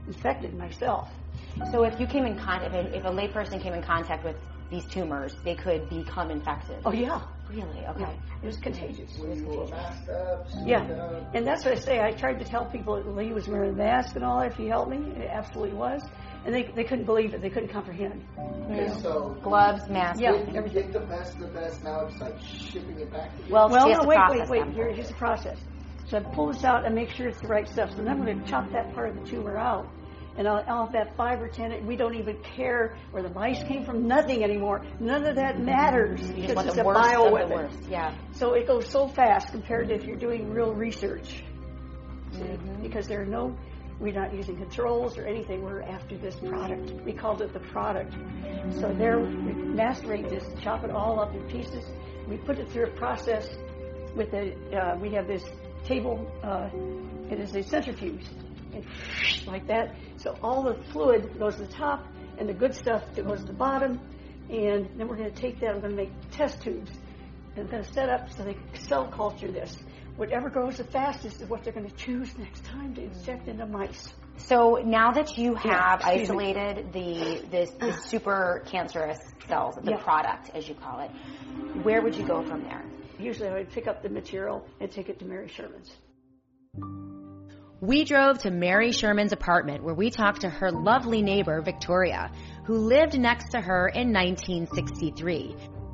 S7: infected myself.
S5: So if you came in contact, if a layperson came in contact with these tumors, they could become infected?
S7: Oh, yeah.
S5: Really? Okay.
S7: Yeah. It was contagious.
S4: Yeah.
S7: Yeah. And that's what I say. I tried to tell people that Lee was wearing a mask and all that if he helped me. It absolutely was. And they couldn't believe it. They couldn't comprehend.
S4: So
S5: gloves, masks.
S7: Yeah.
S4: You get the best now, it's like shipping it back to you.
S5: Well,
S7: no, wait. Here's the process. So I pull this out and make sure it's the right stuff. So then I'm going to chop that part of the tumor out. And I'll have that 5 or 10. We don't even care where the mice came from. Nothing anymore. None of that matters because it's a bioweapon.
S5: Yeah.
S7: So it goes so fast compared to if you're doing real research.
S5: Mm-hmm.
S7: Because we're not using controls or anything. We're after this product. We called it the product. So we macerate this, chop it all up in pieces. We put it through a process with we have this table. It is a centrifuge. And like that. So all the fluid goes to the top, and the good stuff goes to the bottom. And then we're going to take that. We're going to make test tubes. And we're going to set up so they can cell culture this. Whatever grows the fastest is what they're going to choose next time to inject into mice.
S5: So now that you have isolated the super cancerous cells, the product, as you call it, where would you go from there?
S7: Usually I would pick up the material and take it to Mary Sherman's.
S13: We drove to Mary Sherman's apartment where we talked to her lovely neighbor, Victoria, who lived next to her in 1963.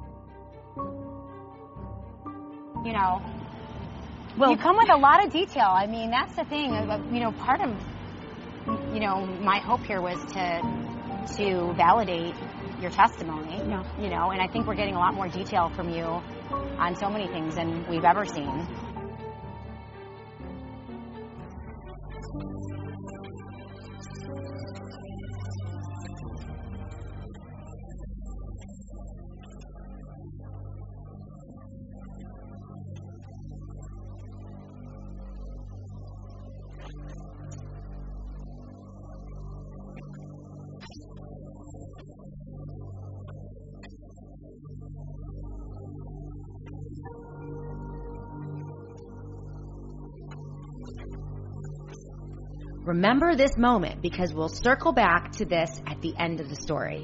S5: You know, you come with a lot of detail. I mean, that's the thing. You know, part of, my hope here was to validate your testimony, you know, and I think we're getting a lot more detail from you on so many things than we've ever seen.
S13: Remember this moment because we'll circle back to this at the end of the story.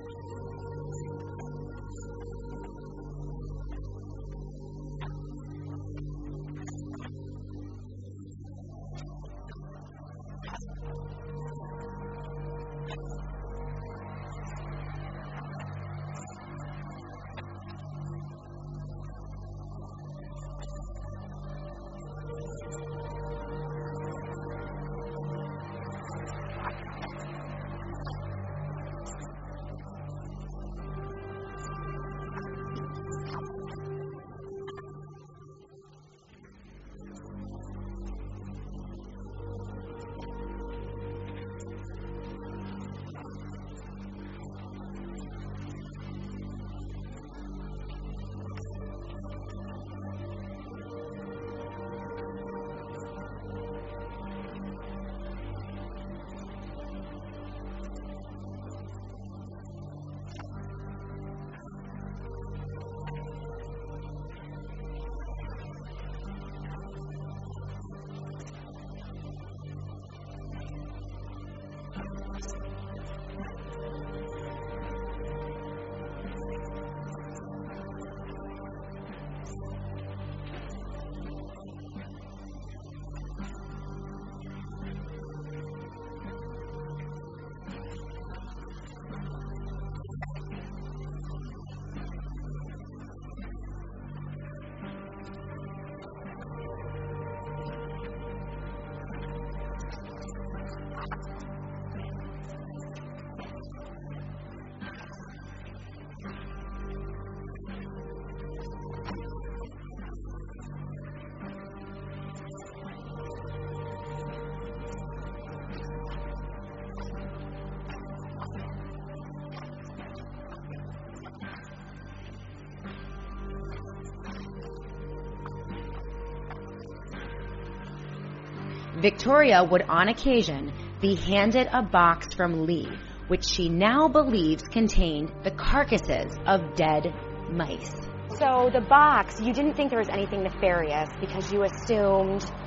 S13: Victoria would on occasion be handed a box from Lee, which she now believes contained the carcasses of dead mice.
S5: So the box, you didn't think there was anything nefarious because you assumed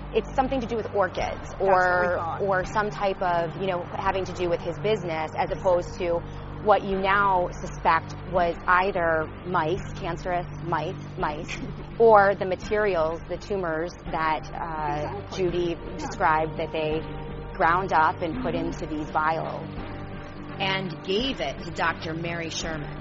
S5: it's something to do with orchids or some type of, having to do with his business, as opposed to what you now suspect was either mice, cancerous mice, or the materials, the tumors that Judy described that they ground up and put into these vials.
S13: And gave it to Dr. Mary Sherman.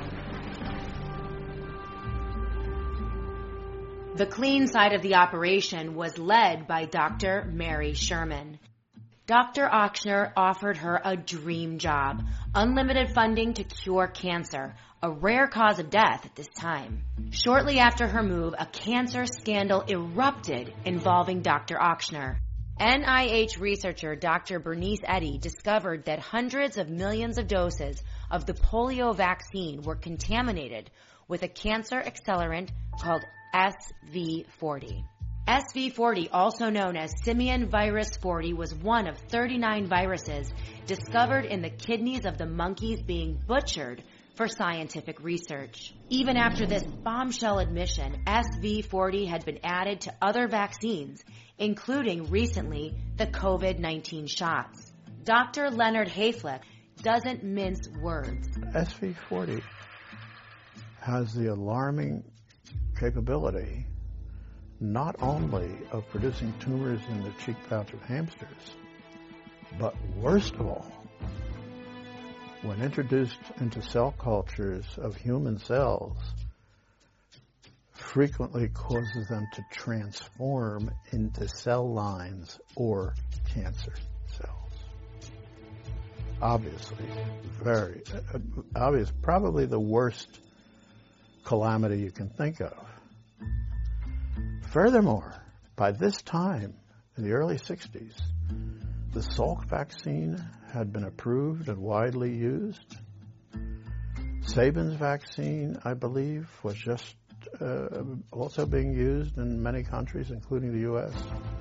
S13: The clean side of the operation was led by Dr. Mary Sherman. Dr. Ochsner offered her a dream job, unlimited funding to cure cancer, a rare cause of death at this time. Shortly after her move, a cancer scandal erupted involving Dr. Ochsner. NIH researcher Dr. Bernice Eddy discovered that hundreds of millions of doses of the polio vaccine were contaminated with a cancer accelerant called SV40. SV40, also known as simian virus 40, was one of 39 viruses discovered in the kidneys of the monkeys being butchered for scientific research. Even after this bombshell admission, SV40 had been added to other vaccines, including recently the COVID-19 shots. Dr. Leonard Hayflick doesn't mince words.
S6: SV40 has the alarming capability not only of producing tumors in the cheek pouch of hamsters, but worst of all, when introduced into cell cultures of human cells, frequently causes them to transform into cell lines or cancer cells. Obviously, very obvious, probably the worst calamity you can think of. Furthermore, by this time, in the early 60s, the Salk vaccine had been approved and widely used. Sabin's vaccine, I believe, was just also being used in many countries, including the U.S.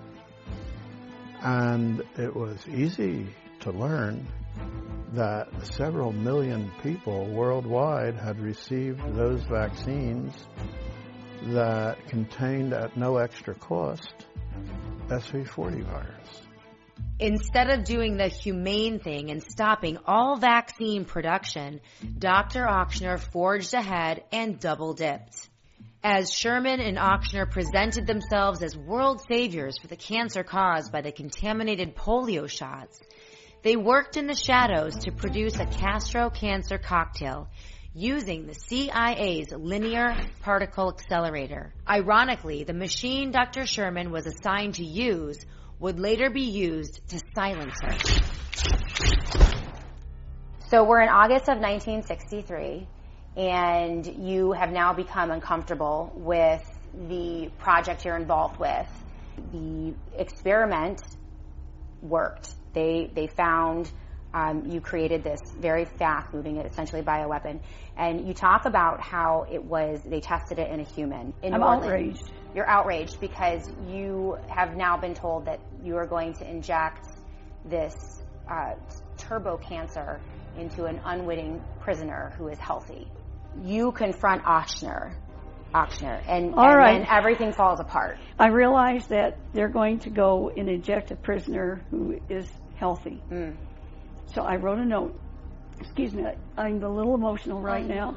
S6: And it was easy to learn that several million people worldwide had received those vaccines that contained, at no extra cost, SV40 virus.
S13: Instead of doing the humane thing and stopping all vaccine production, Dr. Ochsner forged ahead and double-dipped. As Sherman and Ochsner presented themselves as world saviors for the cancer caused by the contaminated polio shots, they worked in the shadows to produce a Castro cancer cocktail using the CIA's linear particle accelerator. Ironically, the machine Dr. Sherman was assigned to use would later be used to silence her.
S5: So we're in August of 1963, and you have now become uncomfortable with the project you're involved with. The experiment worked. They found you created this very fast-moving, essentially bioweapon, and you talk about how they tested it in a human.
S7: I'm outraged.
S5: You're outraged because you have now been told that you are going to inject this turbo cancer into an unwitting prisoner who is healthy. You confront Ochsner, and then everything falls apart.
S7: I realize that they're going to go and inject a prisoner who is healthy. So I wrote a note. Excuse me, I'm a little emotional right now.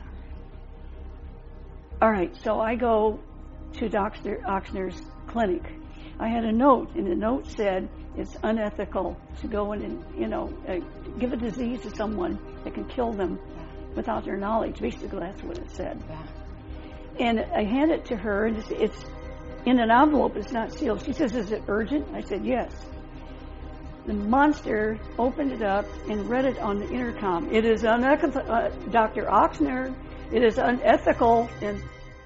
S7: All right, so I go to Dr. Ochsner's clinic. I had a note, and the note said it's unethical to go in and, give a disease to someone that can kill them without their knowledge. Basically, that's what it said. Yeah. And I hand it to her, and it's in an envelope. It's not sealed. She says, "Is it urgent?" I said, "Yes." The monster opened it up and read it on the intercom. "It is unethical, Dr. Ochsner. It is unethical." And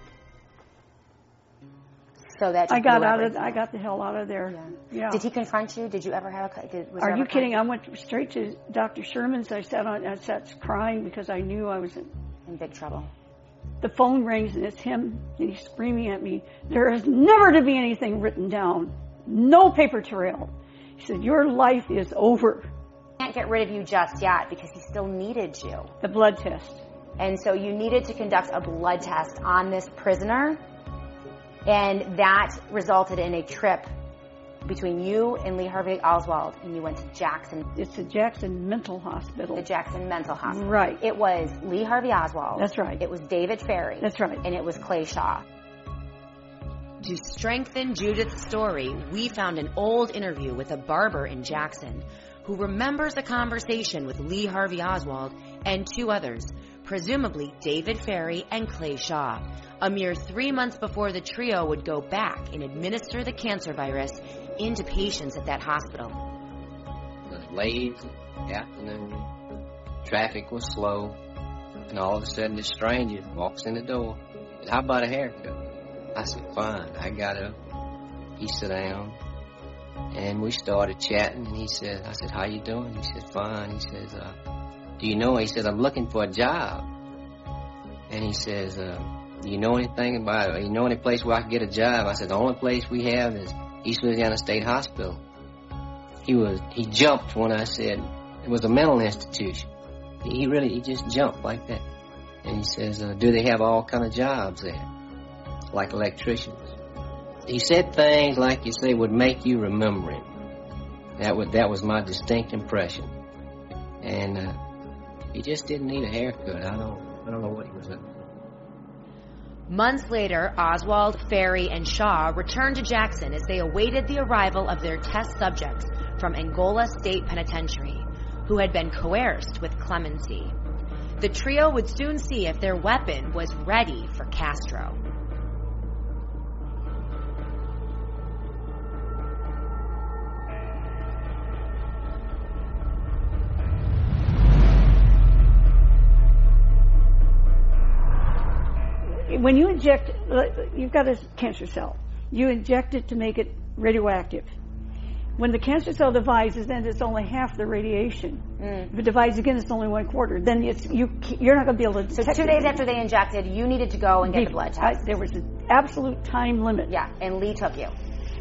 S5: so that
S7: I got the hell out of there. Yeah.
S5: Did he confront you? Did you ever have a?
S7: Are you kidding? I went straight to Dr. Sherman's. I sat crying because I knew I was
S5: in big trouble.
S7: The phone rings and it's him, and he's screaming at me. "There is never to be anything written down. No paper trail." He said, "Your life is over."
S5: Can't get rid of you just yet because he still needed you.
S7: The blood test.
S5: And so you needed to conduct a blood test on this prisoner, and that resulted in a trip between you and Lee Harvey Oswald, and you went to Jackson.
S7: It's the Jackson Mental Hospital.
S5: The Jackson Mental Hospital.
S7: Right.
S5: It was Lee Harvey Oswald.
S7: That's right.
S5: It was David Ferrie.
S7: That's right.
S5: And it was Clay Shaw.
S13: To strengthen Judith's story, we found an old interview with a barber in Jackson who remembers a conversation with Lee Harvey Oswald and two others, presumably David Ferrie and Clay Shaw, a mere 3 months before the trio would go back and administer the cancer virus into patients at that hospital.
S8: It was late afternoon, traffic was slow, and all of a sudden this stranger walks in the door. Said, "How about a haircut?" I said, "Fine." I got up, he sat down, and we started chatting, and I said, "How you doing?" He said, "Fine." He says, "Do you know?" He says, "I'm looking for a job." And he says, "Do you know anything about it? You know any place where I can get a job?" I said, "The only place we have is East Louisiana State Hospital." He jumped when I said it was a mental institution. He just jumped like that. And he says, "Do they have all kind of jobs there, like electricians?" He said things like you say would make you remember him. That was my distinct impression. And he just didn't need a haircut. I don't know what he was up to.
S13: Months later, Oswald, Ferrie, and Shaw returned to Jackson as they awaited the arrival of their test subjects from Angola State Penitentiary, who had been coerced with clemency. The trio would soon see if their weapon was ready for Castro.
S7: When you inject, you've got a cancer cell. You inject it to make it radioactive. When the cancer cell divides, then it's only half the radiation. If it divides again, it's only 1/4. Then you're not going to be able to.
S5: So 2 days after they injected, you needed to go and get the blood test.
S7: There was an absolute time limit.
S5: Yeah, and Lee took you.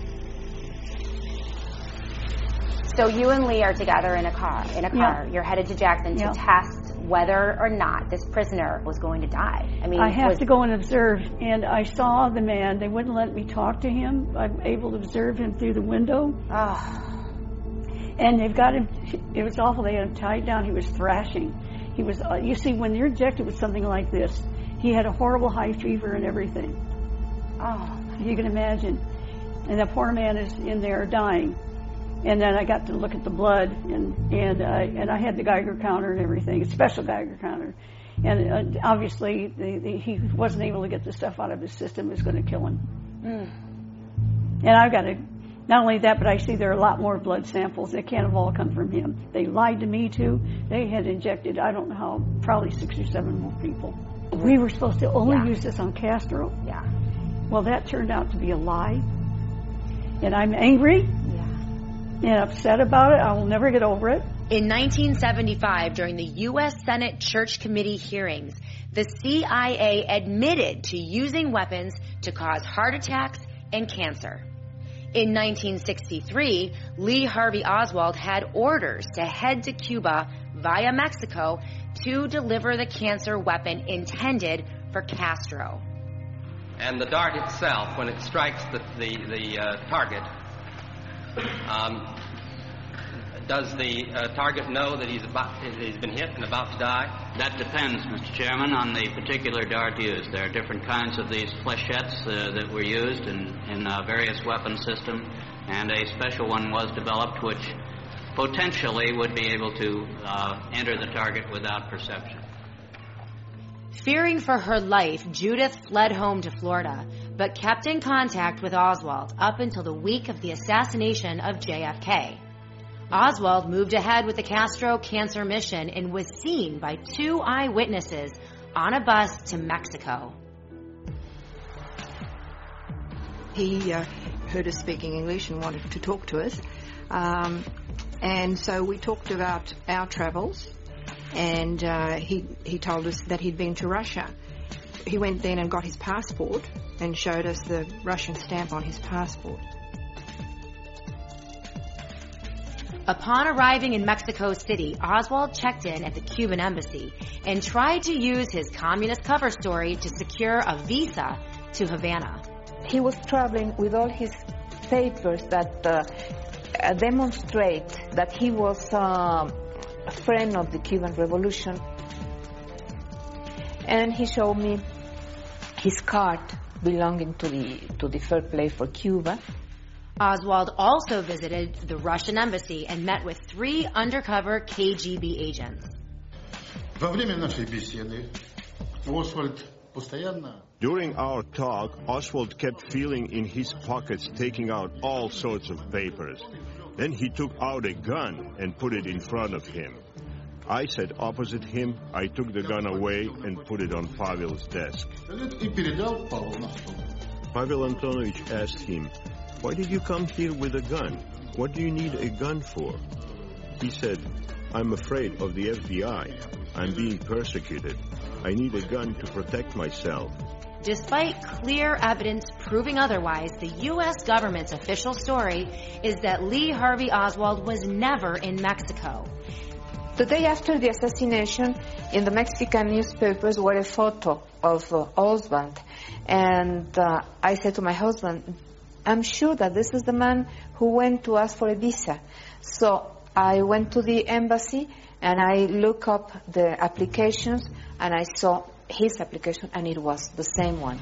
S5: So you and Lee are together in a car.
S7: Yeah.
S5: You're headed to Jackson to test whether or not this prisoner was going to die.
S7: I have to go and observe, and I saw the man. They wouldn't let me talk to him. I'm able to observe him through the window. And they've got him. It was awful. They had him tied down. He was thrashing. He was. You see, when you're injected with something like this, he had a horrible high fever and everything. You can imagine. And that poor man is in there dying. And then I got to look at the blood, and I had the Geiger counter and everything, a special Geiger counter. And obviously, he wasn't able to get the stuff out of his system. It was going to kill him. And I've got to, not only that, but I see there are a lot more blood samples. They can't have all come from him. They lied to me, too. They had injected, I don't know how, probably 6 or 7 more people. We were supposed to only use this on Castro.
S5: Yeah.
S7: Well, that turned out to be a lie. And I'm angry. And upset about it. I will never get over it.
S13: In 1975, during the U.S. Senate Church Committee hearings, the CIA admitted to using weapons to cause heart attacks and cancer. In 1963, Lee Harvey Oswald had orders to head to Cuba via Mexico to deliver the cancer weapon intended for Castro.
S10: And the dart itself, when it strikes the target, does the target know that he's been hit and about to die?
S11: That depends, Mr. Chairman, on the particular dart used. There are different kinds of these flechettes that were used in various weapon systems, and a special one was developed which potentially would be able to enter the target without perception.
S13: Fearing for her life, Judith fled home to Florida, but kept in contact with Oswald up until the week of the assassination of JFK. Oswald moved ahead with the Castro cancer mission and was seen by 2 eyewitnesses on a bus to Mexico.
S12: He heard us speaking English and wanted to talk to us. And so we talked about our travels, and he told us that he'd been to Russia. He went then and got his passport and showed us the Russian stamp on his passport.
S13: Upon arriving in Mexico City, Oswald checked in at the Cuban embassy and tried to use his communist cover story to secure a visa to Havana.
S15: He was traveling with all his
S3: papers that demonstrate that he was a friend of the Cuban Revolution. And he showed me his card belonging to the Fair Play for Cuba.
S13: Oswald also visited the Russian embassy and met with 3 undercover KGB agents.
S14: During our talk, Oswald kept feeling in his pockets, taking out all sorts of papers. Then he took out a gun and put it in front of him. I sat opposite him. I took the gun away and put it on Pavel's desk. Pavel Antonovich asked him, "Why did you come here with a gun? What do you need a gun for?" He said, "I'm afraid of the FBI. I'm being persecuted. I need a gun to protect myself."
S13: Despite clear evidence proving otherwise, the U.S. government's official story is that Lee Harvey Oswald was never in Mexico.
S3: The day after the assassination, in the Mexican newspapers were a photo of Oswald. And I said to my husband, "I'm sure that this is the man who went to ask for a visa." So I went to the embassy and I looked up the applications and I saw his application and it was the same one.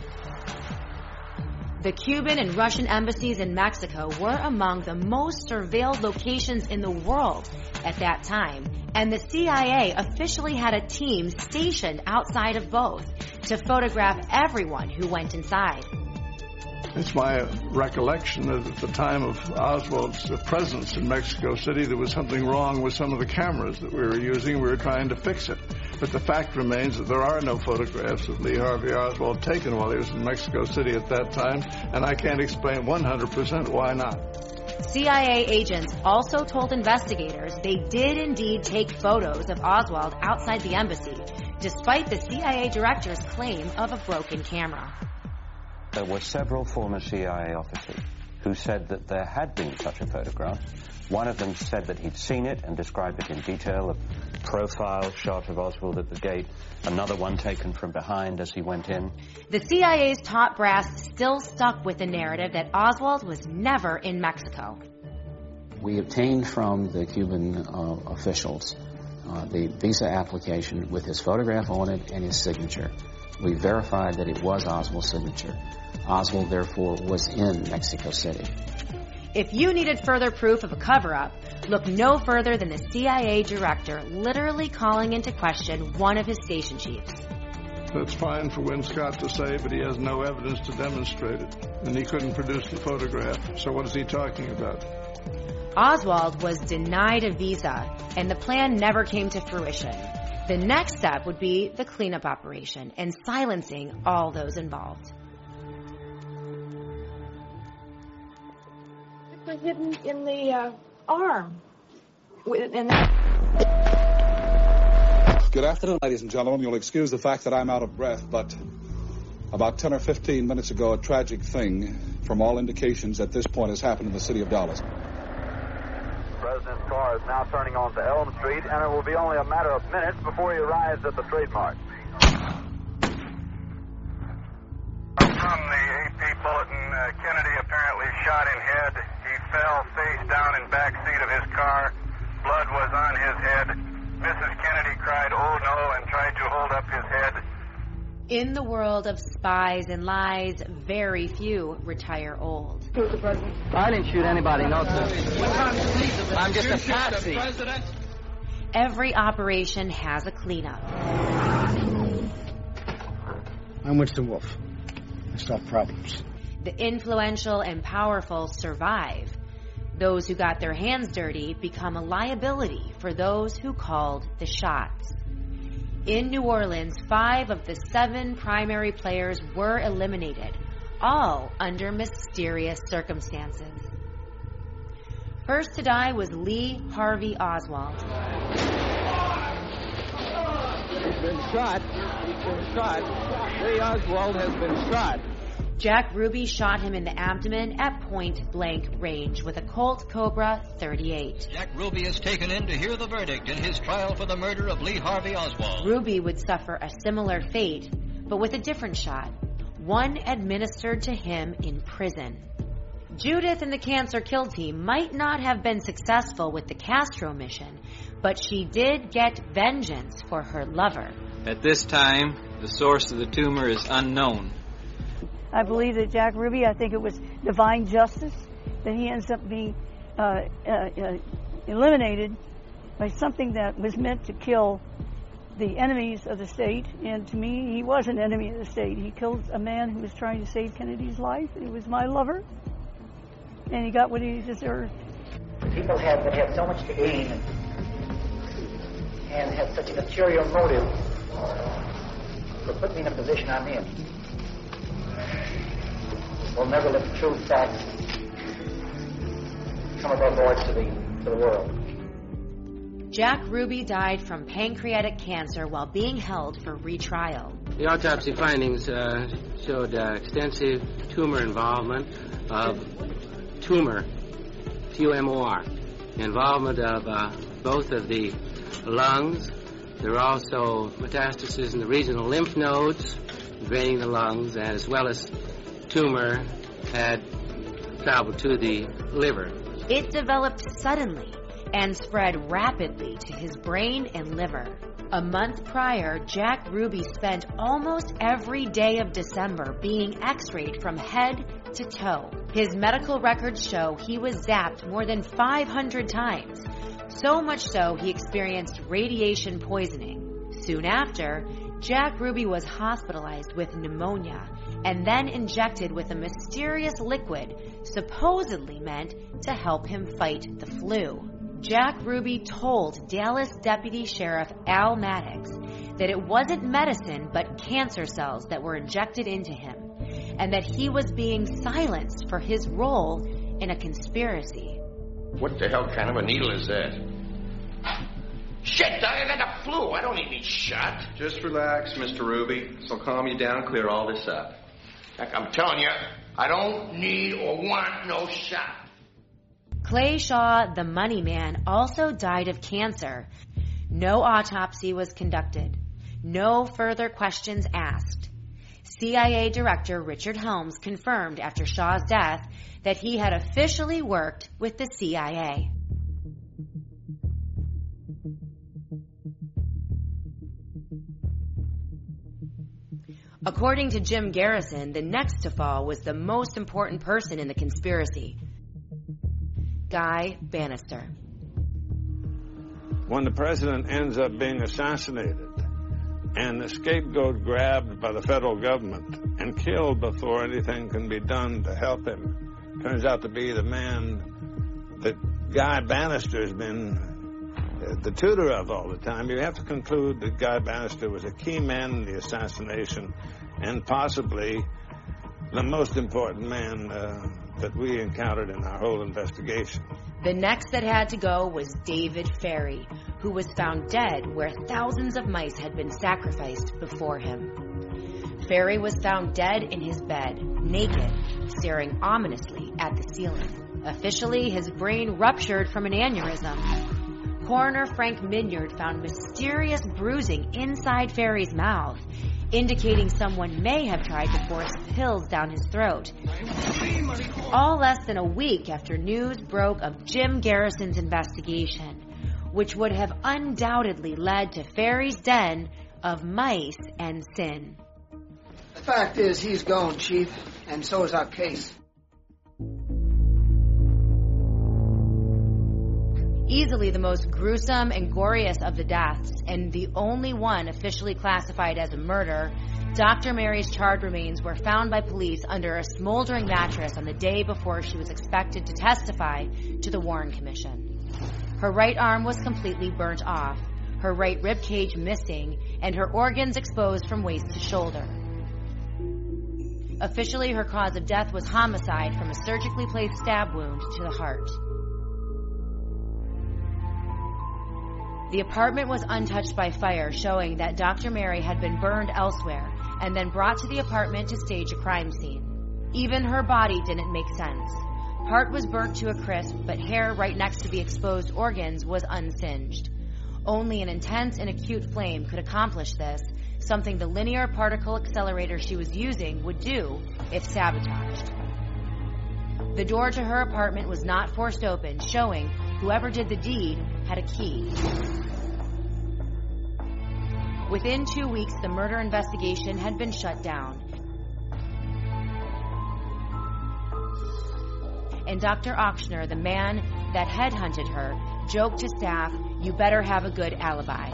S13: The Cuban and Russian embassies in Mexico were among the most surveilled locations in the world at that time, and the CIA officially had a team stationed outside of both to photograph everyone who went inside.
S6: It's my recollection that at the time of Oswald's presence in Mexico City, there was something wrong with some of the cameras that we were using. We were trying to fix it. But the fact remains that there are no photographs of Lee Harvey Oswald taken while he was in Mexico City at that time, and I can't explain 100% why not.
S13: CIA agents also told investigators they did indeed take photos of Oswald outside the embassy, despite the CIA director's claim of a broken camera.
S15: There were several former CIA officers who said that there had been such a photograph. One of them said that he'd seen it and described it in detail, a profile shot of Oswald at the gate, another one taken from behind as he went in.
S13: The CIA's top brass still stuck with the narrative that Oswald was never in Mexico.
S16: We obtained from the Cuban officials the visa application with his photograph on it and his signature. We verified that it was Oswald's signature. Oswald, therefore, was in Mexico City.
S13: If you needed further proof of a cover-up, look no further than the CIA director literally calling into question one of his station chiefs.
S6: That's fine for Win Scott to say, but he has no evidence to demonstrate it. And he couldn't produce the photograph. So what is he talking about?
S13: Oswald was denied a visa, and the plan never came to fruition. The next step would be the cleanup operation and silencing all those involved.
S3: It was hidden in the arm.
S17: Good afternoon, ladies and gentlemen. You'll excuse the fact that I'm out of breath, but about 10 or 15 minutes ago, a tragic thing, from all indications at this point, has happened in the city of Dallas.
S18: The President's car is now turning onto Elm Street, and it will be only a matter of minutes before he arrives at the trademark.
S27: From the AP bulletin, Kennedy apparently shot in head. He fell face down in back seat of his car. Blood was on his head. Mrs. Kennedy cried, "Oh no," and tried to hold up his head.
S13: In the world of spies and lies, very few retire old.
S25: I didn't shoot anybody, no, sir. I'm just a patsy.
S13: Every operation has a cleanup.
S4: I'm Winston Wolfe. I solve problems.
S13: The influential and powerful survive. Those who got their hands dirty become a liability for those who called the shots. In New Orleans, 5 of the 7 primary players were eliminated, all under mysterious circumstances. First to die was Lee Harvey Oswald.
S25: He's been shot. He's been shot. Lee Oswald has been shot.
S13: Jack Ruby shot him in the abdomen at point-blank range with a Colt Cobra .38.
S28: Jack Ruby is taken in to hear the verdict in his trial for the murder of Lee Harvey Oswald.
S13: Ruby would suffer a similar fate, but with a different shot, one administered to him in prison. Judith and the Cancer Kill team might not have been successful with the Castro mission, but she did get vengeance for her lover.
S9: At this time, the source of the tumor is unknown.
S7: I believe that Jack Ruby, I think it was divine justice, that he ends up being eliminated by something that was meant to kill the enemies of the state. And to me, he was an enemy of the state. He killed a man who was trying to save Kennedy's life. It was my lover, and he got what he deserved.
S19: People that had so much to gain and had such a material motive for putting me in a position I'm in will never let the true facts come above board to the world.
S13: Jack Ruby died from pancreatic cancer while being held for retrial.
S8: The autopsy findings showed extensive tumor involvement of tumor, T-U-M-O-R, involvement of both of the lungs. There were also metastases in the regional lymph nodes, draining the lungs, as well as tumor had traveled to the liver.
S13: It developed suddenly and spread rapidly to his brain and liver. A month prior, Jack Ruby spent almost every day of December being x-rayed from head to toe. His medical records show he was zapped more than 500 times, so much so he experienced radiation poisoning. Soon after, Jack Ruby was hospitalized with pneumonia and then injected with a mysterious liquid supposedly meant to help him fight the flu. Jack Ruby told Dallas Deputy Sheriff Al Maddox that it wasn't medicine but cancer cells that were injected into him, and that he was being silenced for his role in a conspiracy.
S20: What the hell kind of a needle is that? Shit, I got a flu. I don't need any shot.
S21: Just relax, Mr. Ruby. This will calm you down, clear all this up.
S20: Heck, I'm telling you, I don't need or want no shot.
S13: Clay Shaw, the money man, also died of cancer. No autopsy was conducted. No further questions asked. CIA Director Richard Helms confirmed after Shaw's death that he had officially worked with the CIA. According to Jim Garrison, the next to fall was the most important person in the conspiracy, Guy Bannister.
S22: When the president ends up being assassinated and the scapegoat grabbed by the federal government and killed before anything can be done to help him, turns out to be the man that Guy Bannister has been the tutor of all the time, you have to conclude that Guy Bannister was a key man in the assassination and possibly the most important man that we encountered in our whole investigation.
S13: The next that had to go was David Ferry, who was found dead where thousands of mice had been sacrificed before him. Ferry was found dead in his bed, naked, staring ominously at the ceiling. Officially, his brain ruptured from an aneurysm. Coroner Frank Minyard found mysterious bruising inside Ferry's mouth, indicating someone may have tried to force pills down his throat. All less than a week after news broke of Jim Garrison's investigation, which would have undoubtedly led to Ferry's den of mice and sin.
S2: The fact is, he's gone, Chief, and so is our case.
S13: Easily the most gruesome and goriest of the deaths, and the only one officially classified as a murder, Dr. Mary's charred remains were found by police under a smoldering mattress on the day before she was expected to testify to the Warren Commission. Her right arm was completely burnt off, her right rib cage missing, and her organs exposed from waist to shoulder. Officially, her cause of death was homicide from a surgically placed stab wound to the heart. The apartment was untouched by fire, showing that Dr. Mary had been burned elsewhere and then brought to the apartment to stage a crime scene. Even her body didn't make sense. Part was burnt to a crisp, but hair right next to the exposed organs was unsinged. Only an intense and acute flame could accomplish this, something the linear particle accelerator she was using would do if sabotaged. The door to her apartment was not forced open, showing whoever did the deed had a key. Within 2 weeks, the murder investigation had been shut down. And Dr. Ochsner, the man that headhunted her, joked to staff, "You better have a good alibi."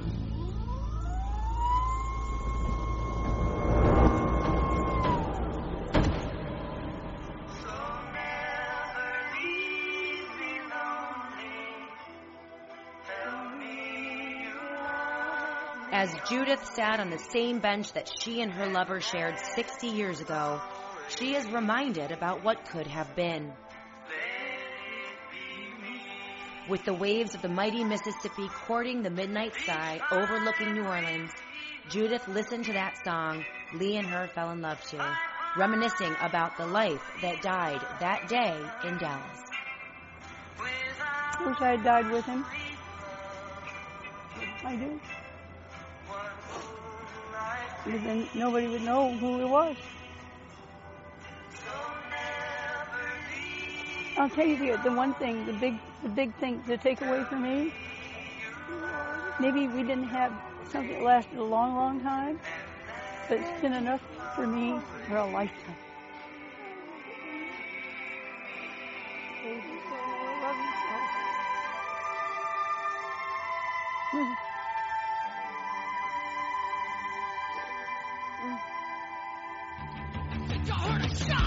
S13: As Judith sat on the same bench that she and her lover shared 60 years ago, she is reminded about what could have been. With the waves of the mighty Mississippi courting the midnight sky overlooking New Orleans, Judith listened to that song Lee and her fell in love to, reminiscing about the life that died that day in Dallas.
S7: Wish I had died with him. I do. Because then nobody would know who it was. I'll tell you the one thing, the big thing to take away from me, maybe we didn't have something that lasted a long, long time, but it's been enough for me for a lifetime.
S1: You heard a shot!